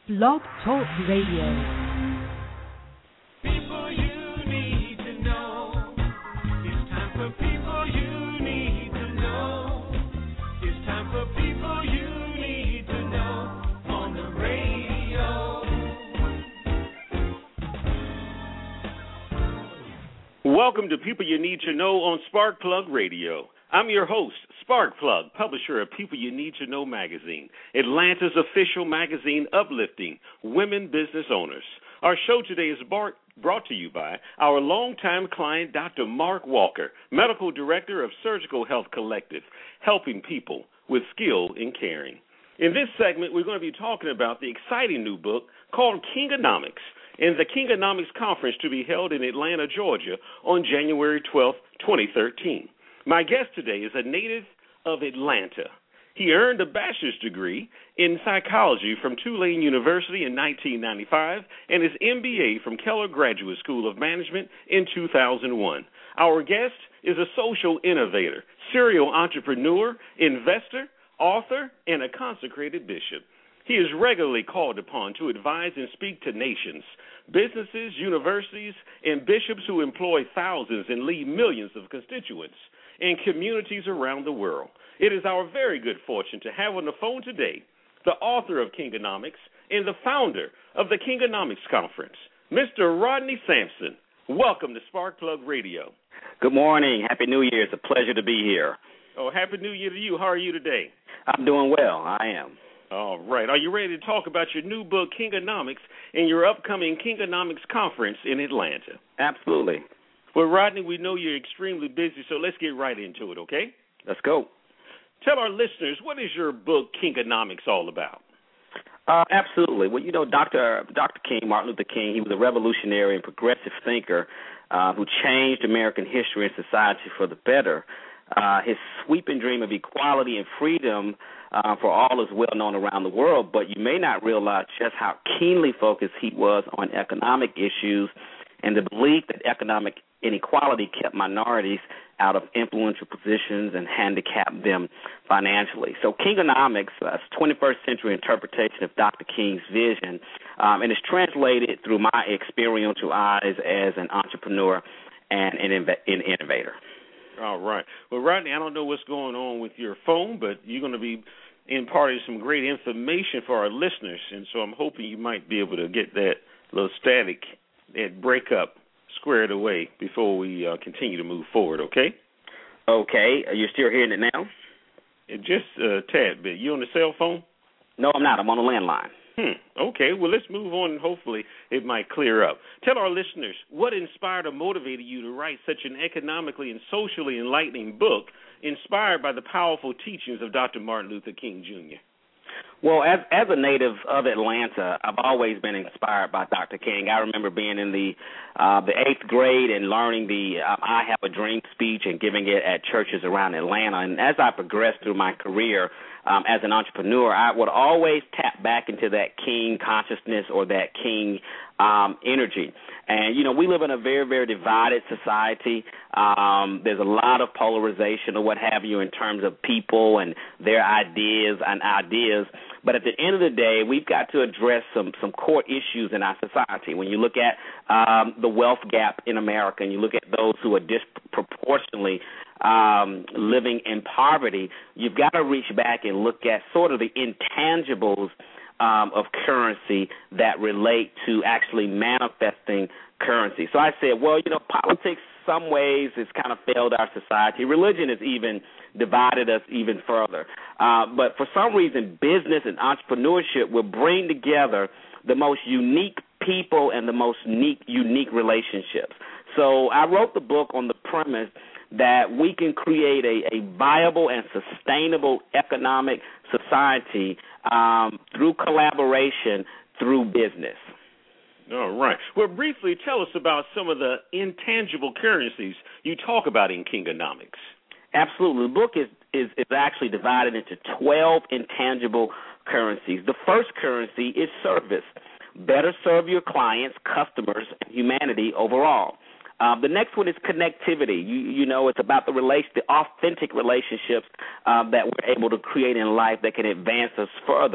Blog Talk Radio. People you need to know. It's time for people you need to know. It's time for people you need to know on the radio. Welcome to People You Need to Know on Sparkplug Radio. I'm your host, Sparkplug, publisher of People You Need to Know magazine, Atlanta's official magazine uplifting women business owners. Our show today is brought to you by our longtime client, Dr. Mark Walker, Medical Director of Surgical Health Collective, helping people with skill in caring. In this segment, we're going to be talking about the exciting new book called Kingonomics and the Kingonomics Conference to be held in Atlanta, Georgia on January 12, 2013. My guest today is a native of Atlanta. He earned a bachelor's degree in psychology from Tulane University in 1995 and his MBA from Keller Graduate School of Management in 2001. Our guest is a social innovator, serial entrepreneur, investor, author, and a consecrated bishop. He is regularly called upon to advise and speak to nations, businesses, universities, and bishops who employ thousands and lead millions of constituents and communities around the world. It is our very good fortune to have on the phone today the author of Kingonomics and the founder of the Kingonomics Conference, Mr. Rodney Sampson. Welcome to Sparkplug Radio. Good morning. Happy New Year. It's a pleasure to be here. Oh, Happy New Year to you. How are you today? I'm doing well. I am. All right. Are you ready to talk about your new book, Kingonomics, and your upcoming Kingonomics Conference in Atlanta? Absolutely. Well, Rodney, we know you're extremely busy, so let's get right into it, okay? Let's go. Tell our listeners, what is your book, Kingonomics, all about? Absolutely. Well, you know, Dr. King, Martin Luther King, he was a revolutionary and progressive thinker who changed American history and society for the better. His sweeping dream of equality and freedom for all is well known around the world, but you may not realize just how keenly focused he was on economic issues and the belief that economic inequality kept minorities out of influential positions and handicapped them financially. So Kingonomics is a 21st century interpretation of Dr. King's vision, and is translated through my experiential eyes as an entrepreneur and an innovator. All right. Well, Rodney, I don't know what's going on with your phone, but you're going to be imparting some great information for our listeners, and so I'm hoping you might be able to get that little static, that breakup squared away before we continue to move forward, okay? Okay. Are you still hearing it now? Just a tad bit. You on the cell phone? No, I'm not. I'm on the landline. Okay. Well, let's move on, and hopefully it might clear up. Tell our listeners what inspired or motivated you to write such an economically and socially enlightening book inspired by the powerful teachings of Dr. Martin Luther King, Jr.? Well, as a native of Atlanta, I've always been inspired by Dr. King. I remember being in the 8th grade and learning the I Have a Dream speech and giving it at churches around Atlanta. And as I progressed through my career as an entrepreneur, I would always tap back into that King consciousness or that King energy. And, you know, we live in a very, very divided society. There's a lot of polarization or what have you in terms of people and their ideas. But at the end of the day, we've got to address some core issues in our society. When you look at the wealth gap in America and you look at those who are disproportionately living in poverty, you've got to reach back and look at sort of the intangibles of currency that relate to actually manifesting currency. So I said, well, you know, politics, some ways, has kind of failed our society. Religion has even divided us even further. But for some reason, business and entrepreneurship will bring together the most unique people and the most unique relationships. So I wrote the book on the premise that we can create a viable and sustainable economic society through collaboration, through business. All right. Well, briefly, tell us about some of the intangible currencies you talk about in Kingonomics. Absolutely. The book is actually divided into 12 intangible currencies. The first currency is service. Better serve your clients, customers, and humanity overall. The next one is connectivity. You know, it's about the authentic relationships that we're able to create in life that can advance us further.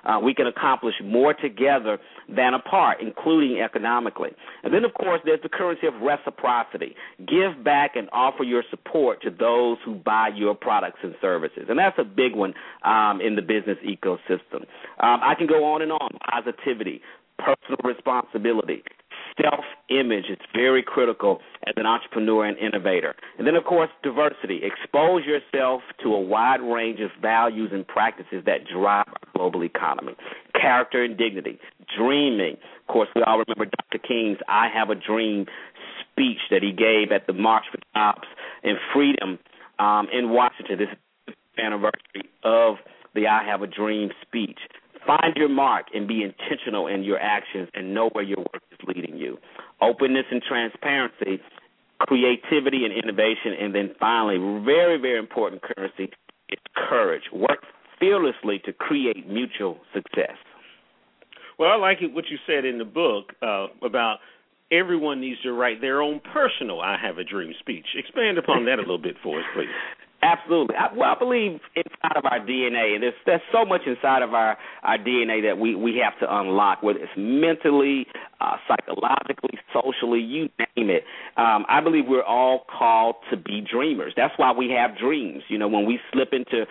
We can accomplish more together than apart, including economically. And then, of course, there's the currency of reciprocity. Give back and offer your support to those who buy your products and services. And that's a big one in the business ecosystem. I can go on and on. Positivity, personal responsibility, self-image is very critical as an entrepreneur and innovator. And then, of course, diversity. Expose yourself to a wide range of values and practices that drive our global economy. Character and dignity. Dreaming. Of course, we all remember Dr. King's I Have a Dream speech that he gave at the March for Jobs and Freedom in Washington. This is the anniversary of the I Have a Dream speech. Find your mark and be intentional in your actions and know where your work is leading you. Openness and transparency, creativity and innovation, and then finally, very, very important currency is courage. Work fearlessly to create mutual success. Well, I like it what you said in the book about everyone needs to write their own personal I Have a Dream speech. Expand upon that a little bit for us, please. Absolutely. I believe inside of our DNA, and there's so much inside of our DNA that we have to unlock, whether it's mentally, psychologically, socially, you name it. I believe we're all called to be dreamers. That's why we have dreams. You know, when we slip into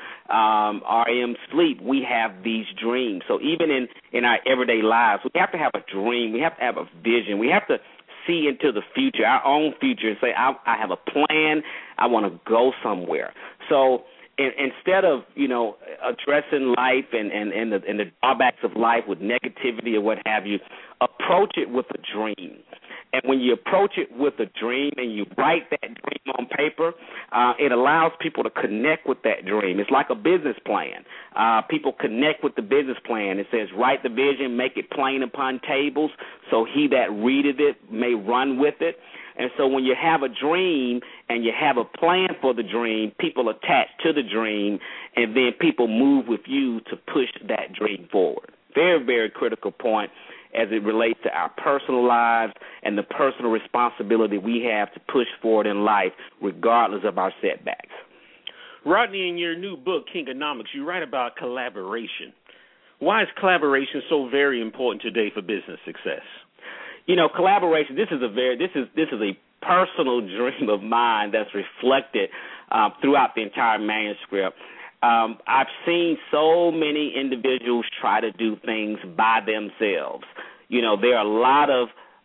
REM sleep, we have these dreams. So even in our everyday lives, we have to have a dream. We have to have a vision. We have to see into the future, our own future, and say, I have a plan. I want to go somewhere. So instead of, addressing life and the drawbacks of life with negativity or what have you, approach it with a dream. And when you approach it with a dream and you write that dream on paper, it allows people to connect with that dream. It's like a business plan. People connect with the business plan. It says, write the vision, make it plain upon tables, so he that readeth it may run with it. And so when you have a dream and you have a plan for the dream, people attach to the dream, and then people move with you to push that dream forward. Very, very critical point as it relates to our personal lives and the personal responsibility we have to push forward in life regardless of our setbacks. Rodney, in your new book, Kingonomics, you write about collaboration. Why is collaboration so very important today for business success? Collaboration, this is a personal dream of mine that's reflected throughout the entire manuscript. I've seen so many individuals try to do things by themselves. There are a lot of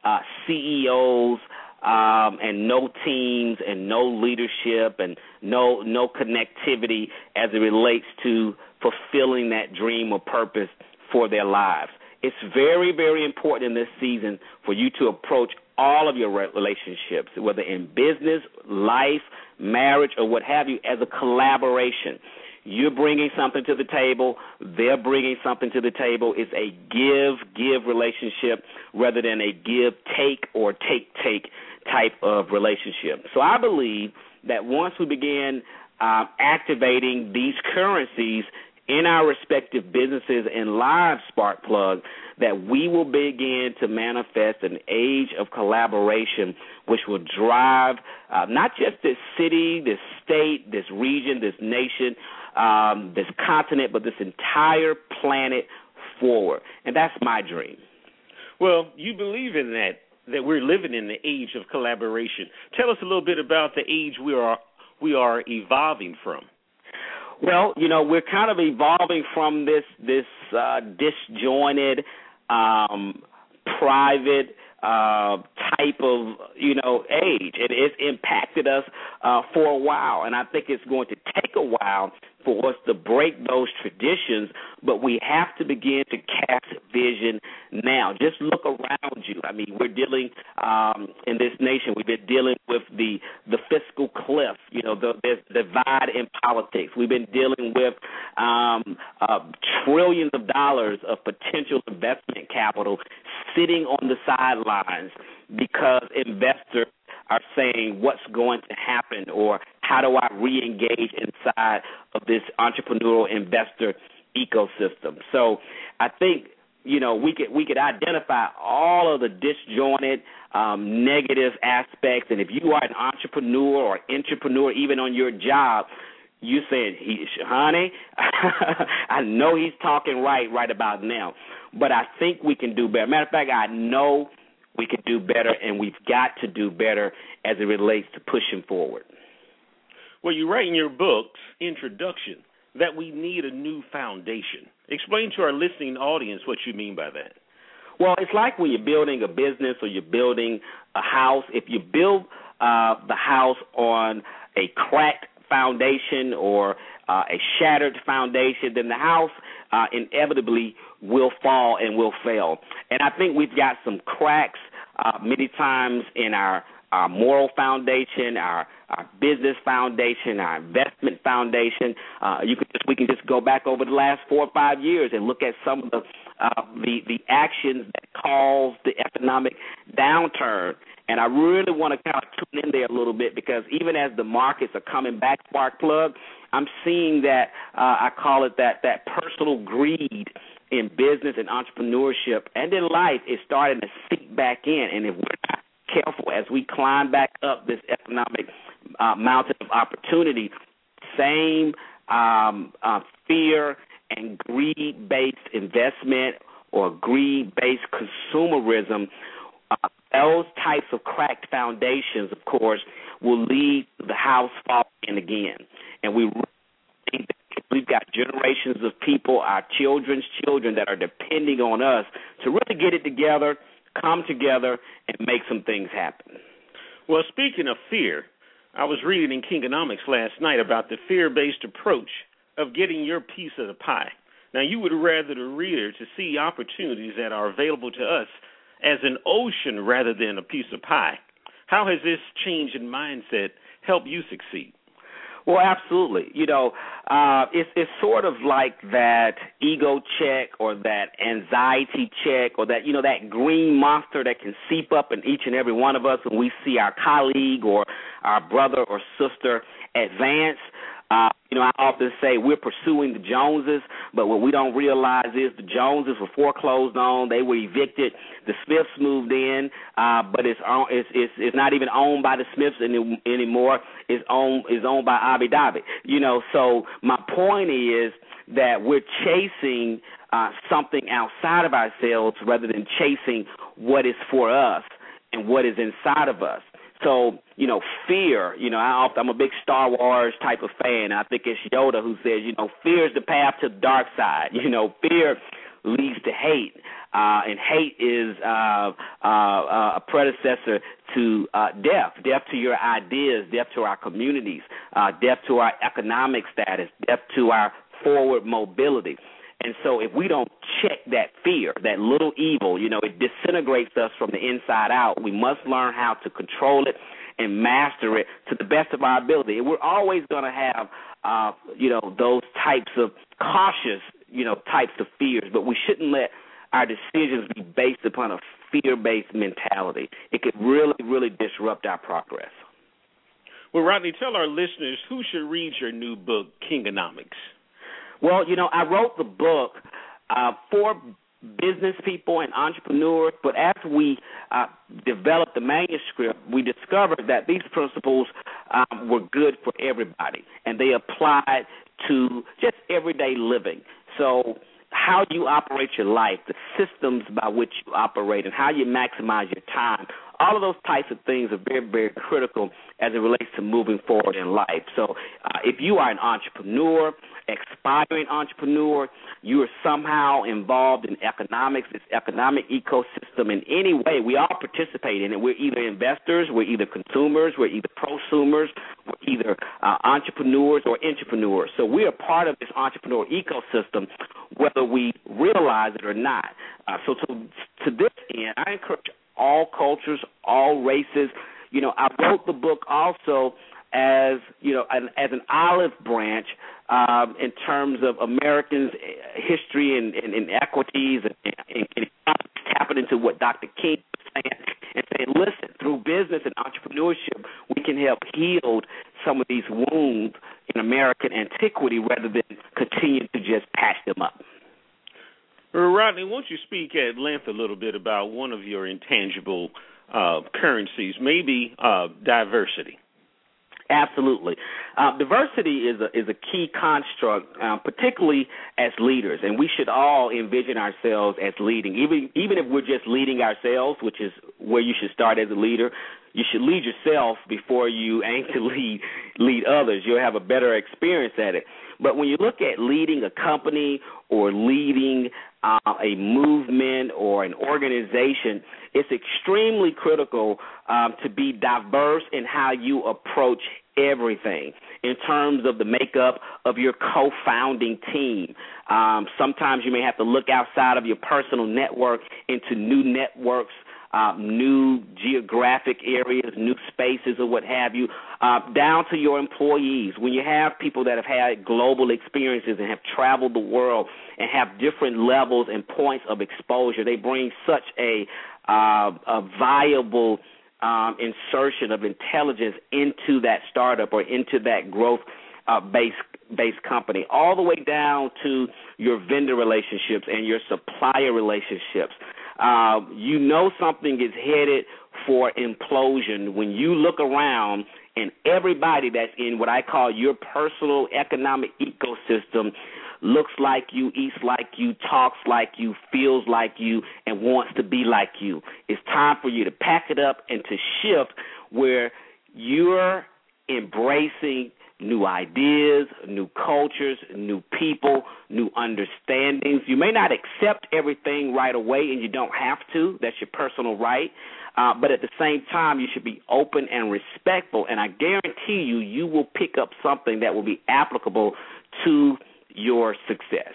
CEOs and no teams and no leadership and no connectivity as it relates to fulfilling that dream or purpose for their lives. It's very, very important in this season for you to approach all of your relationships, whether in business, life, marriage, or what have you, as a collaboration. You're bringing something to the table. They're bringing something to the table. It's a give relationship rather than a give-take or take-take type of relationship. So I believe that once we begin activating these currencies in our respective businesses and lives, Sparkplug, that we will begin to manifest an age of collaboration which will drive not just this city, this state, this region, this nation, this continent, but this entire planet forward. And that's my dream. Well, you believe in that we're living in the age of collaboration. Tell us a little bit about the age we are evolving from. Well, we're kind of evolving from this disjointed, private type of, age. It's impacted us for a while, and I think it's going to take a while for us to break those traditions, but we have to begin to cast vision now. Just look around you. I mean, we're dealing in this nation, we've been dealing with the fiscal cliff, there's divide in politics. We've been dealing with trillions of dollars of potential investment capital sitting on the sidelines because investors are saying what's going to happen or how do I re-engage inside of this entrepreneurial investor ecosystem. So I think, we could identify all of the disjointed negative aspects, and if you are an entrepreneur or intrapreneur, even on your job, You said, honey, I know he's talking right about now, but I think we can do better. Matter of fact, I know we can do better, and we've got to do better as it relates to pushing forward. Well, you write in your book's introduction that we need a new foundation. Explain to our listening audience what you mean by that. Well, it's like when you're building a business or you're building a house. If you build the house on a cracked foundation or a shattered foundation, then the house inevitably will fall and will fail. And I think we've got some cracks many times in our moral foundation, our business foundation, our investment foundation. We can just go back over the last 4 or 5 years and look at some of the actions that caused the economic downturn. And I really want to kind of tune in there a little bit, because even as the markets are coming back, Sparkplug, I'm seeing that I call it that personal greed in business and entrepreneurship and in life is starting to seep back in. And if we're not careful as we climb back up this economic mountain of opportunity, same fear and greed-based investment or greed-based consumerism, those types of cracked foundations, of course, will lead to the house falling again. And we really think that we've got generations of people, our children's children, that are depending on us to really get it together, come together, and make some things happen. Well, speaking of fear, I was reading in Kingonomics last night about the fear-based approach of getting your piece of the pie. Now, you would rather the reader to see opportunities that are available to us as an ocean rather than a piece of pie. How has this change in mindset helped you succeed? Well, absolutely. It's sort of like that ego check or that anxiety check or that, that green monster that can seep up in each and every one of us when we see our colleague or our brother or sister advance. I often say we're pursuing the Joneses, but what we don't realize is the Joneses were foreclosed on. They were evicted. The Smiths moved in, but it's not even owned by the Smiths anymore. It's owned by Abu Dhabi. So my point is that we're chasing something outside of ourselves rather than chasing what is for us and what is inside of us. So, fear, I'm a big Star Wars type of fan. I think it's Yoda who says, fear is the path to the dark side. Fear leads to hate, and hate is a predecessor to death to your ideas, death to our communities, death to our economic status, death to our forward mobility. And so if we don't check that fear, that little evil, it disintegrates us from the inside out. We must learn how to control it and master it to the best of our ability. And we're always going to have, those types of cautious, types of fears, but we shouldn't let our decisions be based upon a fear-based mentality. It could really, really disrupt our progress. Well, Rodney, tell our listeners who should read your new book, Kingonomics. Well, I wrote the book for business people and entrepreneurs, but as we developed the manuscript, we discovered that these principles were good for everybody, and they applied to just everyday living. So how you operate your life, the systems by which you operate, and how you maximize your time, all of those types of things are very, very critical as it relates to moving forward in life. So if you are an entrepreneur, aspiring entrepreneur, you are somehow involved in economics, this economic ecosystem in any way, we all participate in it. We're either investors, we're either consumers, we're either prosumers, we're either entrepreneurs or intrapreneurs. So we are part of this entrepreneur ecosystem, whether we realize it or not. So to this end, I encourage all cultures, all races. I wrote the book also as an olive branch in terms of Americans' history and equities and tapping into what Dr. King was saying and saying, listen, through business and entrepreneurship, we can help heal some of these wounds in American antiquity rather than continue to just patch them up. Rodney, won't you speak at length a little bit about one of your intangible currencies, maybe diversity? Absolutely. Diversity is a key construct, particularly as leaders, and we should all envision ourselves as leading. Even if we're just leading ourselves, which is where you should start as a leader, you should lead yourself before you aim to lead others. You'll have a better experience at it. But when you look at leading a company or leading a movement or an organization, it's extremely critical to be diverse in how you approach everything in terms of the makeup of your co-founding team. Sometimes you may have to look outside of your personal network into new networks, new geographic areas, new spaces, or what have you, down to your employees. When you have people that have had global experiences and have traveled the world and have different levels and points of exposure, they bring such a viable insertion of intelligence into that startup or into that growth-based company, all the way down to your vendor relationships and your supplier relationships. You know something is headed for implosion when you look around and everybody that's in what I call your personal economic ecosystem looks like you, eats like you, talks like you, feels like you, and wants to be like you. It's time for you to pack it up and to shift where you're embracing new ideas, new cultures, new people, new understandings. You may not accept everything right away, and you don't have to. That's your personal right. But at the same time, you should be open and respectful, and I guarantee you will pick up something that will be applicable to your success.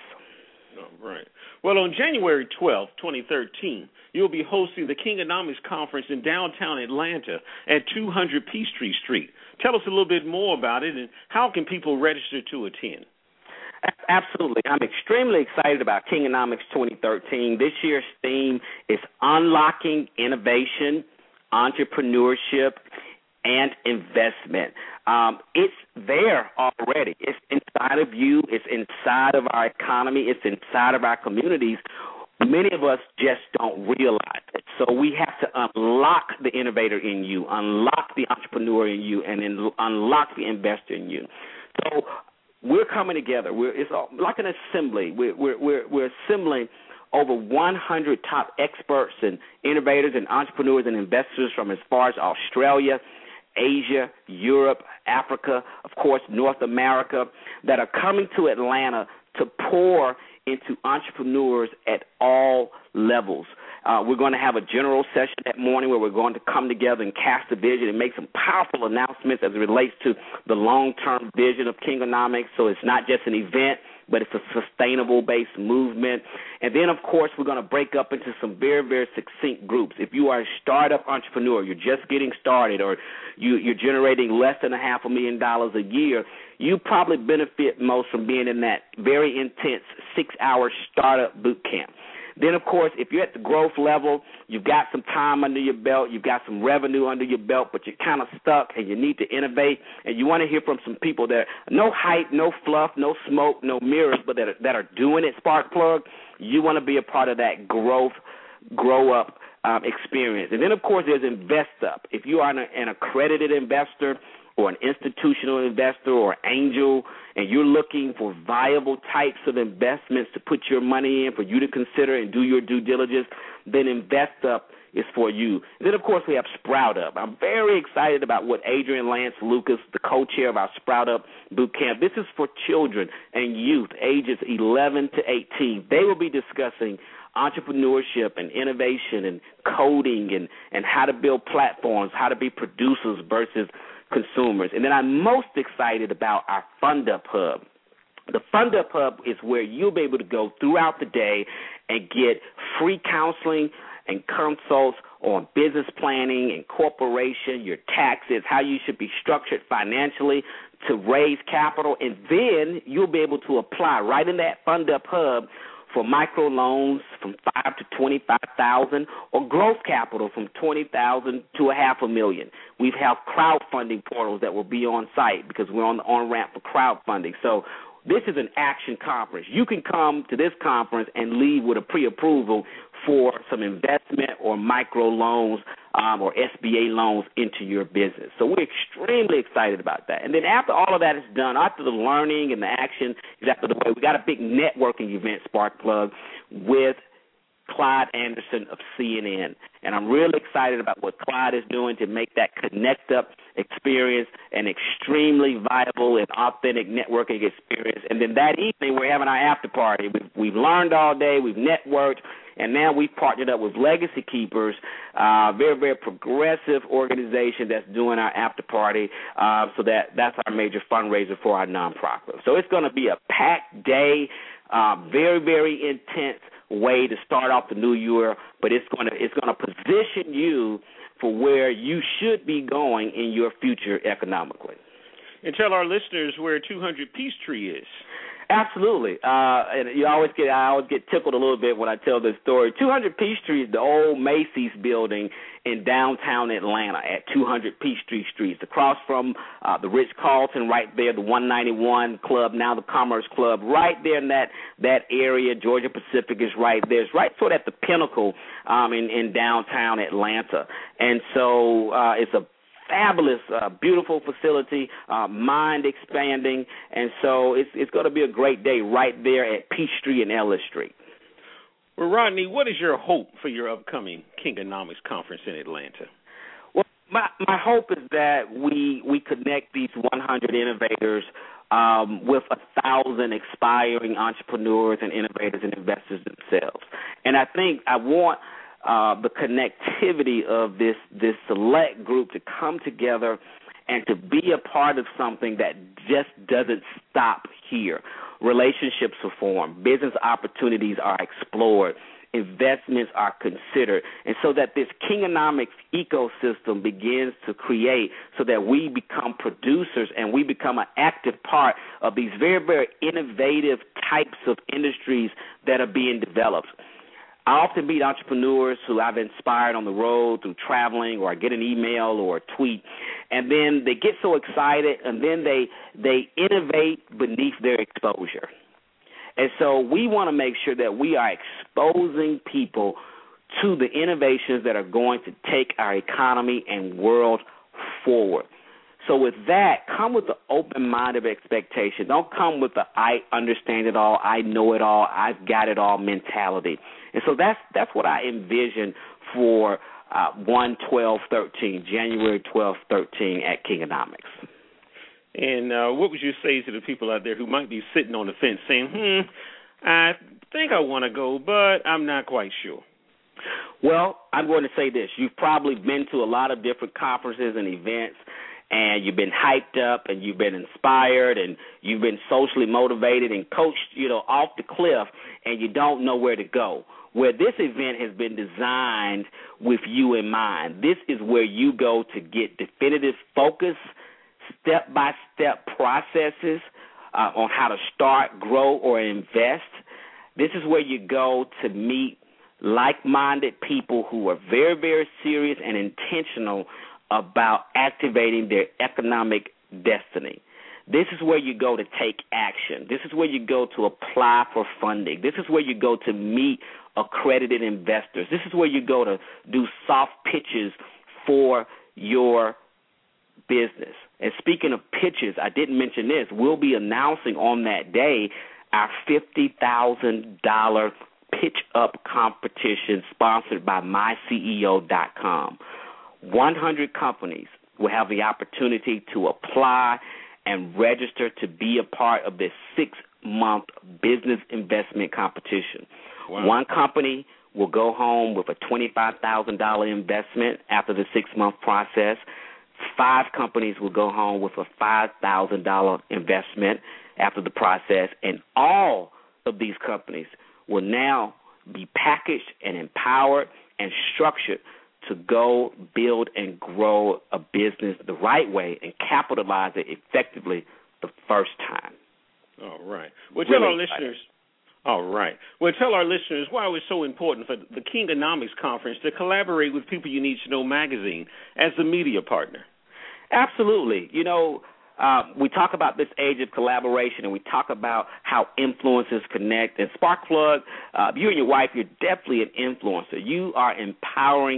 All right. Well, on January 12th, 2013, you'll be hosting the Kingonomics Conference in downtown Atlanta at 200 Peachtree Street. Tell us a little bit more about it, and how can people register to attend? Absolutely. I'm extremely excited about Kingonomics 2013. This year's theme is Unlocking Innovation, Entrepreneurship, and Investment. It's there already. It's inside of you. It's inside of our economy. It's inside of our communities. Many of us just don't realize it. So we have to unlock the innovator in you, unlock the entrepreneur in you, and then unlock the investor in you. So we're coming together. It's like an assembly. We're assembling over 100 top experts and innovators and entrepreneurs and investors from as far as Australia, Asia, Europe, Africa, of course, North America, that are coming to Atlanta to pour into entrepreneurs at all levels. We're going to have a general session that morning where we're going to come together and cast a vision and make some powerful announcements as it relates to the long-term vision of Kingonomics. So it's not just an event, but it's a sustainable-based movement. And then, of course, we're going to break up into some very, very succinct groups. If you are a startup entrepreneur, you're just getting started, or you're generating less than $500,000 a year, you probably benefit most from being in that very intense 6-hour startup boot camp. Then, of course, if you're at the growth level, you've got some time under your belt, you've got some revenue under your belt, but you're kind of stuck and you need to innovate, and you want to hear from some people that no hype, no fluff, no smoke, no mirrors, but that are doing it, Sparkplug. You want to be a part of that grow-up experience. And then, of course, there's Invest Up. If you are an accredited investor or an institutional investor or angel, and you're looking for viable types of investments to put your money in for you to consider and do your due diligence, then Invest Up is for you. And then, of course, we have Sprout Up. I'm very excited about what Adrian Lance Lucas, the co-chair of our Sprout Up boot camp, this is for children and youth ages 11 to 18. They will be discussing entrepreneurship and innovation and coding and how to build platforms, how to be producers versus consumers. And then I'm most excited about our Fund Up Hub. The Fund Up Hub is where you'll be able to go throughout the day and get free counseling and consults on business planning, incorporation, your taxes, how you should be structured financially to raise capital. And then you'll be able to apply right in that Fund Up Hub for microloans from $5,000 to $25,000, or growth capital from $20,000 to $500,000. We have crowdfunding portals that will be on site because we're on the on-ramp for crowdfunding. So this is an action conference. You can come to this conference and leave with a pre-approval for some investment or microloans or SBA loans into your business. So we're extremely excited about that. And then after all of that is done, after the learning and the action is after the way, we got a big networking event, Sparkplug, with Clyde Anderson of CNN. And I'm really excited about what Clyde is doing to make that Connect Up experience an extremely viable and authentic networking experience. And then that evening, we're having our after party. We've learned all day, we've networked, and now we've partnered up with Legacy Keepers, very, very progressive organization that's doing our after party. So that's our major fundraiser for our nonprofit. So it's going to be a packed day, very, very intense way to start off the new year, but it's going to position you for where you should be going in your future economically. And tell our listeners where 200 Peachtree is. Absolutely. And I always get tickled a little bit when I tell this story. 200 Peachtree is the old Macy's building in downtown Atlanta at 200 Peachtree Street. It's across from the Ritz-Carlton right there, the 191 Club, now the Commerce Club, right there in that area. Georgia Pacific is right there. It's right sort of at the pinnacle in downtown Atlanta. And so it's a fabulous, beautiful facility, mind expanding, and so it's going to be a great day right there at Peachtree and Ellis Street. Well, Rodney, what is your hope for your upcoming Kingonomics conference in Atlanta? Well, my hope is that we connect these 100 innovators with 1,000 aspiring entrepreneurs and innovators and investors themselves. And I think I want the connectivity of this select group to come together and to be a part of something that just doesn't stop here. Relationships are formed, business opportunities are explored, investments are considered, and so that this Kingonomics ecosystem begins to create so that we become producers and we become an active part of these very, very innovative types of industries that are being developed. I often meet entrepreneurs who I've inspired on the road through traveling, or I get an email or a tweet, and then they get so excited, and then they innovate beneath their exposure. And so we want to make sure that we are exposing people to the innovations that are going to take our economy and world forward. So with that, come with the open mind of expectation. Don't come with the I understand it all, I know it all, I've got it all mentality. And so that's what I envision for 1/12/13, January 12/13 at Kingonomics. And what would you say to the people out there who might be sitting on the fence saying, I think I want to go, but I'm not quite sure? Well, I'm going to say this. You've probably been to a lot of different conferences and events, and you've been hyped up, and you've been inspired, and you've been socially motivated and coached, off the cliff, and you don't know where to go. Where this event has been designed with you in mind. This is where you go to get definitive focus, step-by-step processes on how to start, grow, or invest. This is where you go to meet like-minded people who are very, very serious and intentional about activating their economic destiny. This is where you go to take action. This is where you go to apply for funding. This is where you go to meet accredited investors. This is where you go to do soft pitches for your business. And speaking of pitches, I didn't mention this. We'll be announcing on that day our $50,000 Pitch Up competition sponsored by myceo.com. 100 companies will have the opportunity to apply and register to be a part of this 6-month business investment competition. Wow. One company will go home with a $25,000 investment after the 6-month process. 5 companies will go home with a $5,000 investment after the process, and all of these companies will now be packaged and empowered and structured to go build and grow a business the right way and capitalize it effectively the first time. All right. Well, tell our listeners. All right. Well, tell our listeners why it was so important for the Kingonomics Conference to collaborate with People You Need to Know magazine as the media partner. Absolutely. We talk about this age of collaboration, and we talk about how influencers connect. And Sparkplug, you and your wife, you're definitely an influencer. You are empowering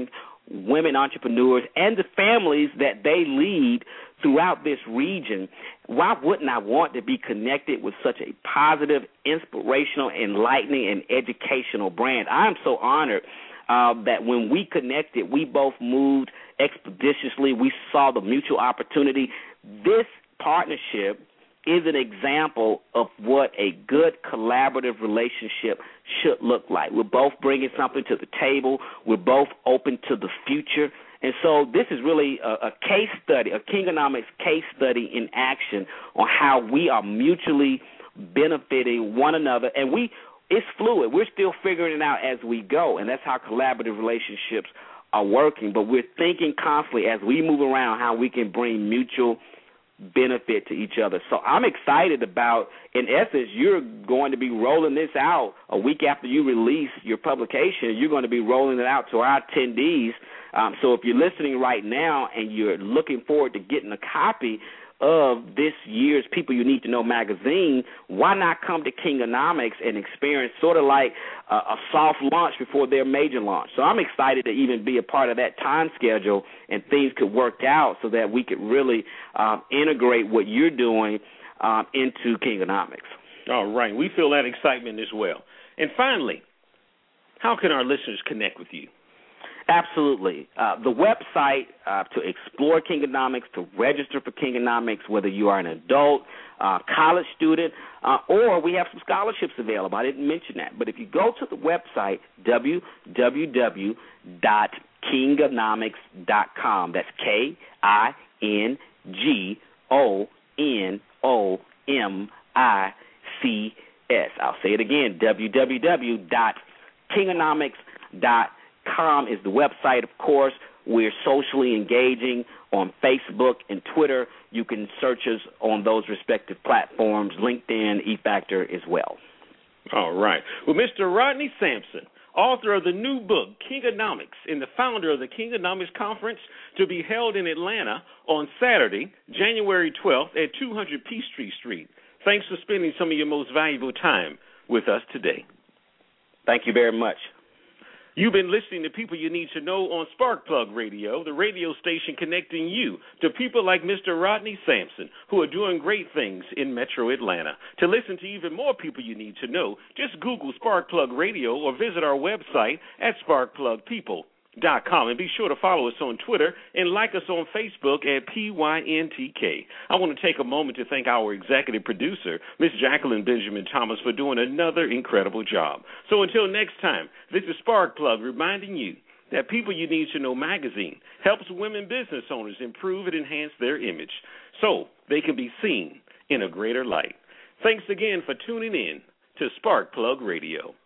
women entrepreneurs and the families that they lead throughout this region. Why wouldn't I want to be connected with such a positive, inspirational, enlightening, and educational brand? I'm so honored that when we connected, we both moved expeditiously. We saw the mutual opportunity. This partnership is an example of what a good collaborative relationship should look like. We're both bringing something to the table. We're both open to the future. And so this is really a case study, a Kingonomics case study in action on how we are mutually benefiting one another. And it's fluid. We're still figuring it out as we go, and that's how collaborative relationships are working. But we're thinking constantly as we move around how we can bring mutual benefit to each other. So I'm excited about, in essence, you're going to be rolling this out a week after you release your publication. You're going to be rolling it out to our attendees. So if you're listening right now and you're looking forward to getting a copy of this year's People You Need to Know magazine, why not come to Kingonomics and experience sort of like a soft launch before their major launch? So I'm excited to even be a part of that time schedule, and things could work out so that we could really integrate what you're doing into Kingonomics. All right. We feel that excitement as well. And finally, how can our listeners connect with you? Absolutely. The website to explore Kingonomics, to register for Kingonomics, whether you are an adult, college student, or we have some scholarships available. I didn't mention that. But if you go to the website, www.kingonomics.com, that's KINGONOMICS. I'll say it again, www.kingonomics.com is the website, of course. We're socially engaging on Facebook and Twitter. You can search us on those respective platforms, LinkedIn, eFactor as well. All right. Well, Mr. Rodney Sampson, author of the new book, Kingonomics, and the founder of the Kingonomics Conference to be held in Atlanta on Saturday, January 12th at 200 Peachtree Street. Thanks for spending some of your most valuable time with us today. Thank you very much. You've been listening to People You Need to Know on Sparkplug Radio, the radio station connecting you to people like Mr. Rodney Sampson, who are doing great things in Metro Atlanta. To listen to even more People You Need to Know, just Google Sparkplug Radio or visit our website at sparkplugpeople.com. And be sure to follow us on Twitter and like us on Facebook at PYNTK. I want to take a moment to thank our executive producer, Ms. Jacqueline Benjamin Thomas, for doing another incredible job. So until next time, this is Sparkplug reminding you that People You Need to Know magazine helps women business owners improve and enhance their image so they can be seen in a greater light. Thanks again for tuning in to Sparkplug Radio.